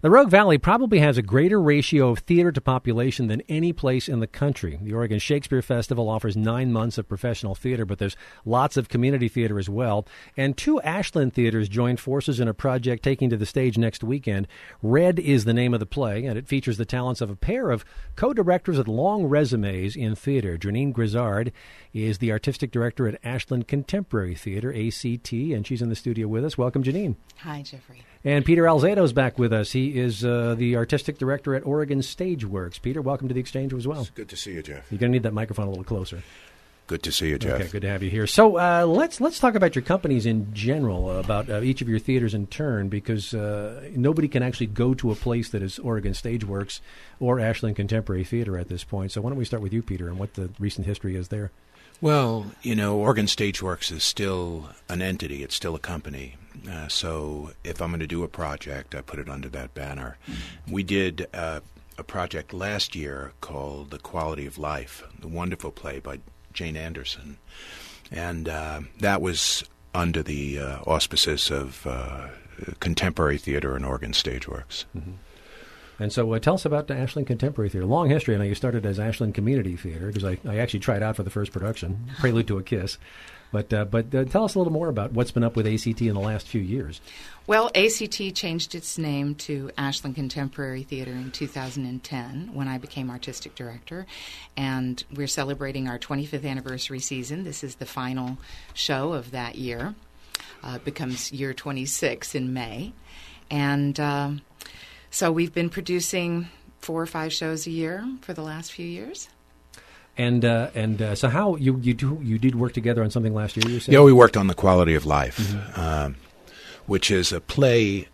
The Rogue Valley probably has a greater ratio of theater to population than any place in the country. The Oregon Shakespeare Festival offers 9 months of professional theater, but there's lots of community theater as well. And 2 Ashland theaters joined forces in a project taking to the stage next weekend. Red is the name of the play, and it features the talents of a pair of co-directors with long resumes in theater. Janine Grizzard is the artistic director at Ashland Contemporary Theater, ACT, and she's in the studio with us. Welcome, Janine. Hi, Jeffrey. And Peter Alzado's back with us. He is the artistic director at Oregon Stageworks. Peter, welcome to the Exchange as well. It's good to see you, Jeff. You're going to need that microphone a little closer. Good to see you, Jeff. Okay, good to have you here. So let's talk about your companies in general, about each of your theaters in turn, because nobody can actually go to a place that is Oregon Stageworks or Ashland Contemporary Theater at this point. So why don't we start with you, Peter, and what the recent history is there? Well, Oregon Stageworks is still an entity. It's still a company. So if I'm going to do a project, I put it under that banner. We did a project last year called The Quality of Life, the wonderful play by Jane Anderson. And that was under the auspices of Contemporary Theater and Oregon Stageworks. Mm-hmm. And so tell us about the Ashland Contemporary Theater. Long history. I know you started as Ashland Community Theater, because I actually tried out for the first production, Prelude to a Kiss. But tell us a little more about what's been up with ACT in the last few years. Well, ACT changed its name to Ashland Contemporary Theater in 2010 when I became artistic director. And we're celebrating our 25th anniversary season. This is the final show of that year. It becomes year 26 in May. And so we've been producing 4 or 5 shows a year for the last few years. And so how you did work together on something last year, you said? Yeah, we worked on The Quality of Life, which is a play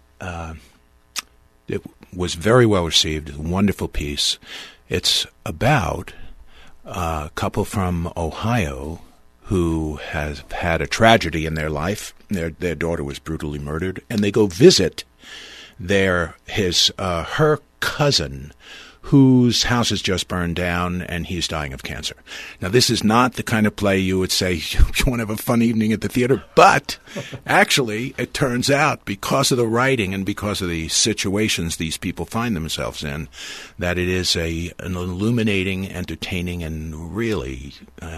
that was very well received, a wonderful piece. It's about a couple from Ohio who has had a tragedy in their life. Their daughter was brutally murdered, and they go visit her cousin, whose house has just burned down, and he's dying of cancer. Now, this is not the kind of play you would say you want to have a fun evening at the theater, but actually, it turns out, because of the writing and because of the situations these people find themselves in, that it is an illuminating, entertaining, and really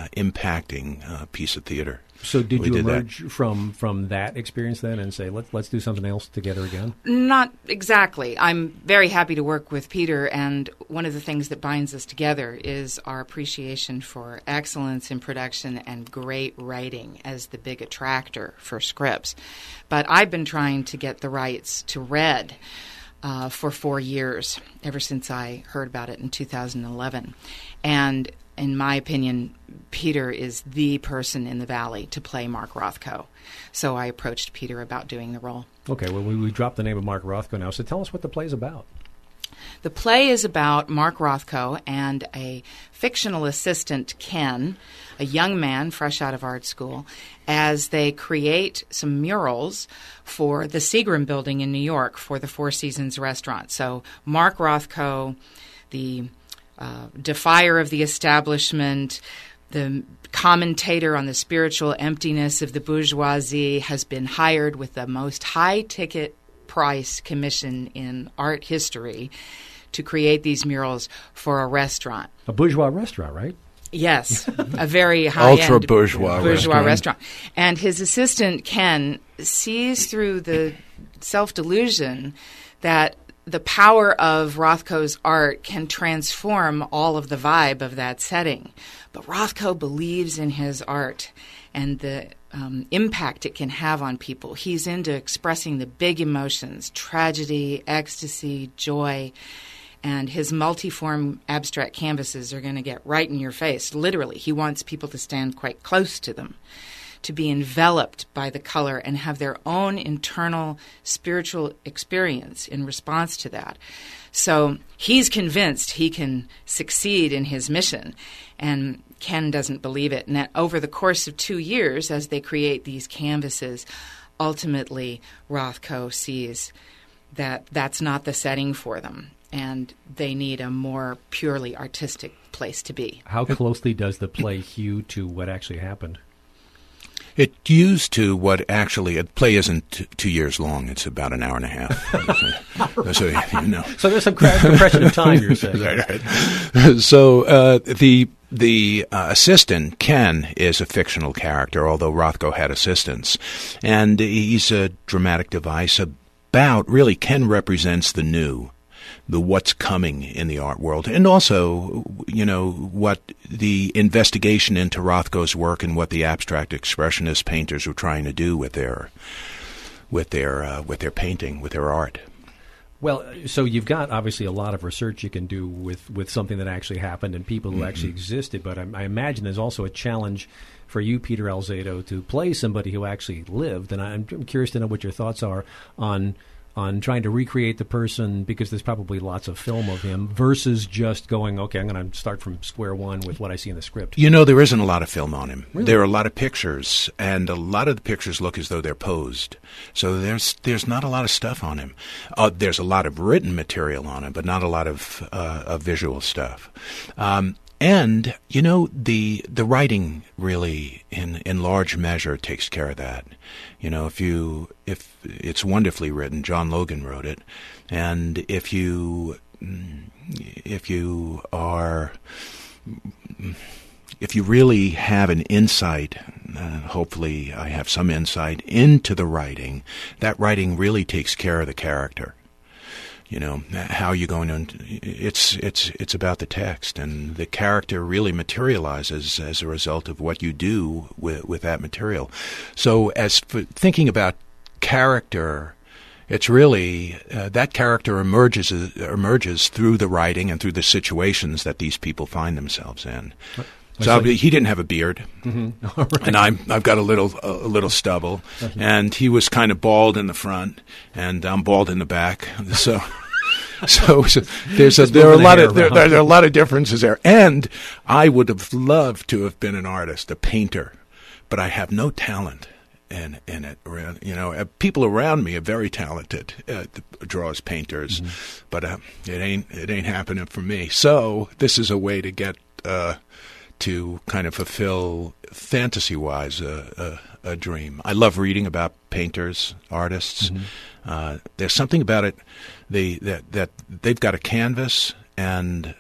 impacting piece of theater. So did you emerge from that experience then and say, let's do something else together again? Not exactly. I'm very happy to work with Peter, and one of the things that binds us together is our appreciation for excellence in production and great writing as the big attractor for scripts. But I've been trying to get the rights to Red for 4 years, ever since I heard about it in 2011. And in my opinion, Peter is the person in the Valley to play Mark Rothko. So I approached Peter about doing the role. Okay, well, we dropped the name of Mark Rothko now, so tell us what the play's about. The play is about Mark Rothko and a fictional assistant, Ken, a young man fresh out of art school, as they create some murals for the Seagram Building in New York for the Four Seasons restaurant. So Mark Rothko, the defier of the establishment, the commentator on the spiritual emptiness of the bourgeoisie, has been hired with the most high-ticket price commission in art history to create these murals for a restaurant. A bourgeois restaurant, right? Yes, a very high-end ultra-bourgeois restaurant. And his assistant, Ken, sees through the self-delusion that the power of Rothko's art can transform all of the vibe of that setting. But Rothko believes in his art and the impact it can have on people. He's into expressing the big emotions, tragedy, ecstasy, joy, and his multiform abstract canvases are going to get right in your face. Literally, he wants people to stand quite close to them, to be enveloped by the color and have their own internal spiritual experience in response to that. So he's convinced he can succeed in his mission, and Ken doesn't believe it. And that over the course of 2 years, as they create these canvases, ultimately Rothko sees that that's not the setting for them, and they need a more purely artistic place to be. How closely does the play hew to what actually happened? It used to what actually, a play isn't 2 years long. It's about an hour and a half. So, you know. So there's some compression of time, you're saying. Right. So the assistant, Ken, is a fictional character, although Rothko had assistants. And he's a dramatic device about, really, Ken represents the new, the what's coming in the art world, and also, you know, what the investigation into Rothko's work and what the abstract expressionist painters were trying to do with their painting, with their art. Well, so you've got obviously a lot of research you can do with something that actually happened and people who actually existed, but I imagine there's also a challenge for you, Peter Alzado, to play somebody who actually lived, and I'm curious to know what your thoughts are on trying to recreate the person, because there's probably lots of film of him, versus just going, okay, I'm going to start from square one with what I see in the script. You know, there isn't a lot of film on him. Really? There are a lot of pictures, and a lot of the pictures look as though they're posed. So there's not a lot of stuff on him. There's a lot of written material on him, but not a lot of visual stuff. And, you know, the writing really, in large measure, takes care of that. You know, if it's wonderfully written, John Logan wrote it, and if you really have an insight, hopefully I have some insight into the writing, that writing really takes care of the character. You know, how are you going to, it's about the text, and the character really materializes as a result of what you do with that material. So as for thinking about character, it's really, that character emerges through the writing and through the situations that these people find themselves in. So he didn't have a beard, right. And I've got a little stubble, and he was kind of bald in the front, and I'm bald in the back. So there are a lot of differences there. And I would have loved to have been an artist, a painter, but I have no talent in it. You know, people around me are very talented, draws, painters, but it ain't happening for me. So this is a way to get to kind of fulfill, fantasy-wise, a dream. I love reading about painters, artists. There's something about it that they've got a canvas and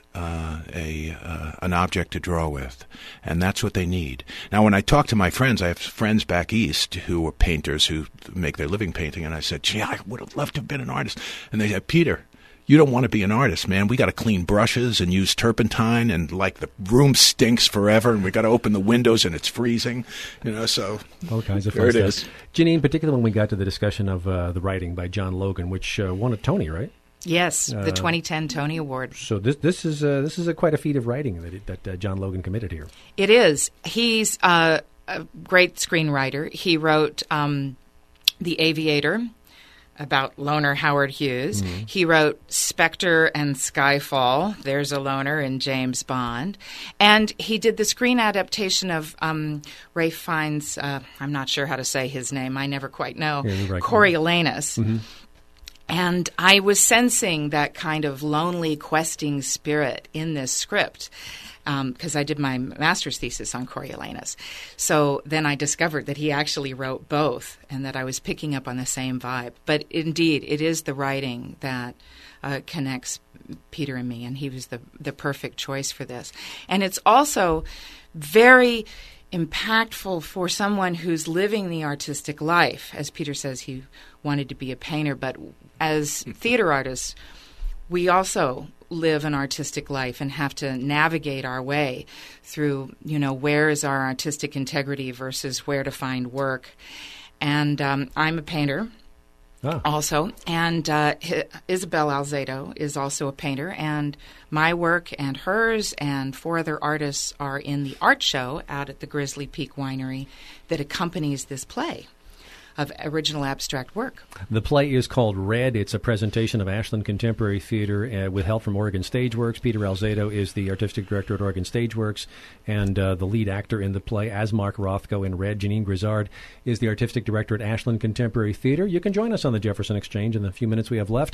an object to draw with, and that's what they need. Now, when I talk to my friends, I have friends back east who are painters who make their living painting, and I said, gee, I would have loved to have been an artist. And they said, Peter, you don't want to be an artist, man. We got to clean brushes and use turpentine, and like the room stinks forever, and we got to open the windows and it's freezing, you know. So all kinds of fun stuff. Janine, particularly when we got to the discussion of the writing by John Logan, which won a Tony, right? Yes, the 2010 Tony Award. So this is quite a feat of writing that John Logan committed here. It is. He's a great screenwriter. He wrote The Aviator, about loner Howard Hughes. He wrote Spectre and Skyfall. There's a loner in James Bond. And he did the screen adaptation of Ralph Fiennes, I'm not sure how to say his name. I never quite know. Yeah, right. Coriolanus. And I was sensing that kind of lonely, questing spirit in this script, because I did my master's thesis on Coriolanus. So then I discovered that he actually wrote both, and that I was picking up on the same vibe. But indeed, it is the writing that connects Peter and me, and he was the perfect choice for this. And it's also very impactful for someone who's living the artistic life. As Peter says, he wanted to be a painter, but as theater artists, we also live an artistic life and have to navigate our way through, you know, where is our artistic integrity versus where to find work. And I'm a painter also, and Isabel Alzado is also a painter, and my work and hers and 4 other artists are in the art show out at the Grizzly Peak Winery that accompanies this play. of original abstract work. The play is called Red. It's a presentation of Ashland Contemporary Theater with help from Oregon Stageworks. Peter Alzado is the artistic director at Oregon Stageworks and the lead actor in the play as Mark Rothko in Red. Janine Grizzard is the artistic director at Ashland Contemporary Theater. You can join us on the Jefferson Exchange in the few minutes we have left.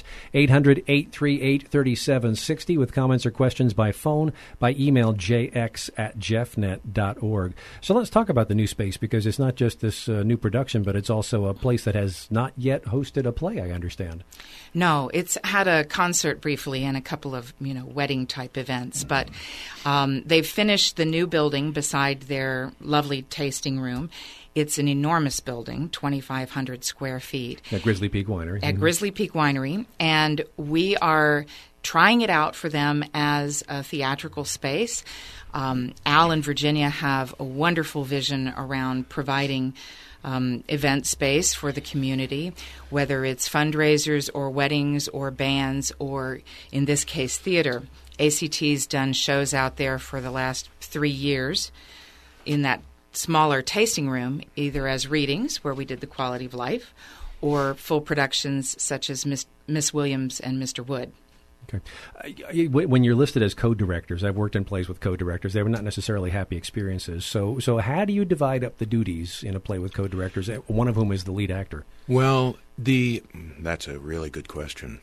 800-838-3760 with comments or questions by phone, by email, jx@jeffnet.org. So let's talk about the new space, because it's not just this new production, but it's also a place that has not yet hosted a play, I understand. No, it's had a concert briefly and a couple of, wedding-type events. But they've finished the new building beside their lovely tasting room. It's an enormous building, 2,500 square feet. At Grizzly Peak Winery. At Grizzly Peak Winery. And we are trying it out for them as a theatrical space. Al and Virginia have a wonderful vision around providing event space for the community, whether it's fundraisers or weddings or bands or, in this case, theater. ACT's done shows out there for the last 3 years in that smaller tasting room, either as readings, where we did The Quality of Life, or full productions such as Miss Williams and Mr. Wood. Okay. When you're listed as co-directors, I've worked in plays with co-directors. They were not necessarily happy experiences. So how do you divide up the duties in a play with co-directors, one of whom is the lead actor? Well, that's a really good question.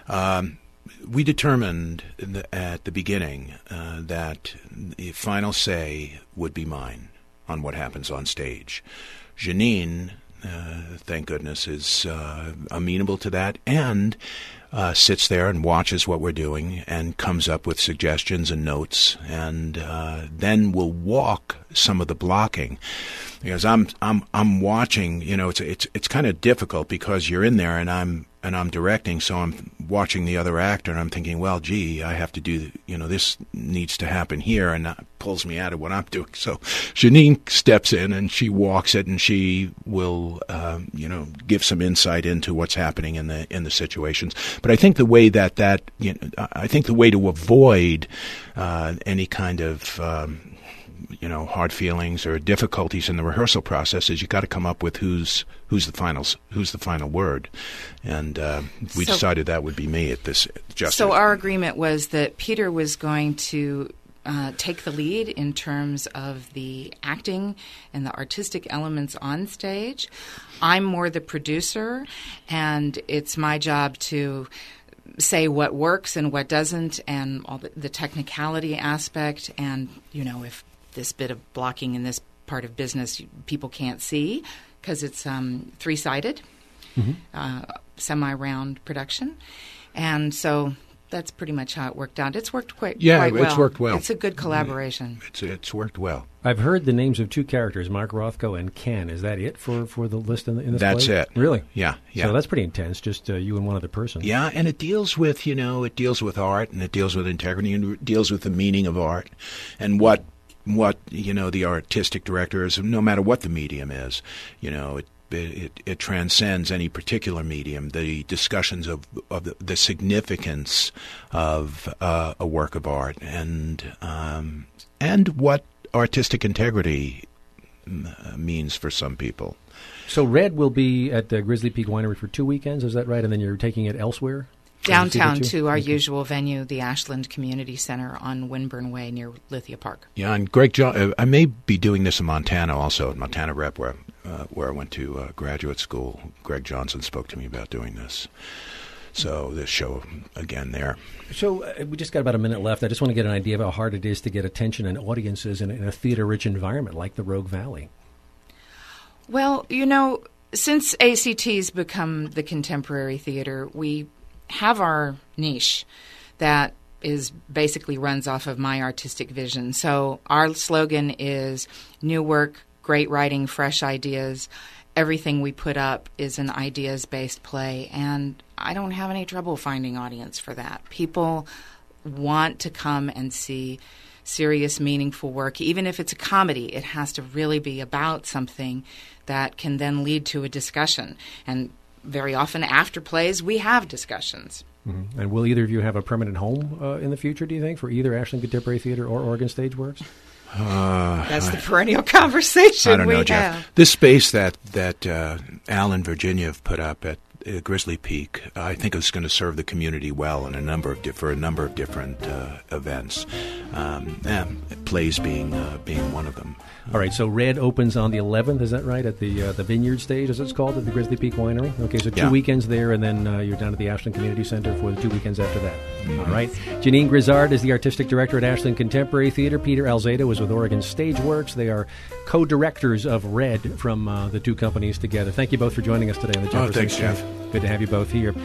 We determined at the beginning that the final say would be mine on what happens on stage. Janine, thank goodness, is amenable to that and sits there and watches what we're doing and comes up with suggestions and notes, and then will walk some of the blocking. Because I'm watching, it's kind of difficult because you're in there and I'm directing, so I'm watching the other actor and I'm thinking, well, gee, I have to do, this needs to happen here, and that pulls me out of what I'm doing. So Janine steps in and she walks it, and she will, give some insight into what's happening in the situations. But I think the way I think the way to avoid any kind of hard feelings or difficulties in the rehearsal process is you got to come up with who's the final word, and we decided that would be me at this justice. So our agreement was that Peter was going to take the lead in terms of the acting and the artistic elements on stage. I'm more the producer, and it's my job to say what works and what doesn't, and all the technicality aspect, and if this bit of blocking in this part of business people can't see because it's three-sided, semi-round production. And so that's pretty much how it worked out. It's worked quite well. It's worked well. It's a good collaboration. It's worked well. I've heard the names of two characters, Mark Rothko and Ken. Is that it for the list in this That's play? it. Really? Yeah. So that's pretty intense, just you and one other person. Yeah, and it deals with, it deals with art, and it deals with integrity, and it deals with the meaning of art, and what the artistic director is, no matter what the medium is, it transcends any particular medium. The discussions of the significance of a work of art and what artistic integrity means for some people. So Red will be at the Grizzly Peak Winery for 2 weekends, is that right? And then you're taking it elsewhere? Downtown to our usual venue, the Ashland Community Center on Winburn Way near Lithia Park. Yeah, and Greg I may be doing this in Montana also, at Montana Rep, where I went to graduate school. Greg Johnson spoke to me about doing this. So this show again there. So we just got about a minute left. I just want to get an idea of how hard it is to get attention and audiences in a theater-rich environment like the Rogue Valley. Well, since ACT's become the contemporary theater, we have our niche that is basically runs off of my artistic vision. So our slogan is new work, great writing, fresh ideas. Everything we put up is an ideas-based play, and I don't have any trouble finding audience for that. People want to come and see serious, meaningful work. Even if it's a comedy, it has to really be about something that can then lead to a discussion. And very often after plays, we have discussions. Mm-hmm. And will either of you have a permanent home in the future, do you think, for either Ashland Contemporary Theater or Oregon Stageworks? That's the perennial conversation I don't know, we Jeff. have. This space that Al and Virginia have put up at Grizzly Peak, I think is going to serve the community well in a number of different events. Plays being one of them. All right, so Red opens on the 11th, is that right, at the Vineyard Stage, as it's called, at the Grizzly Peak Winery? Okay, so 2 weekends there, and then you're down at the Ashland Community Center for the 2 weekends after that. Mm-hmm. All right. Janine Grizzard is the artistic director at Ashland Contemporary Theater. Peter Alzado is with Oregon Stageworks. They are co-directors of Red from the two companies together. Thank you both for joining us today on the Jefferson thanks, Jeff. Good to have you both here.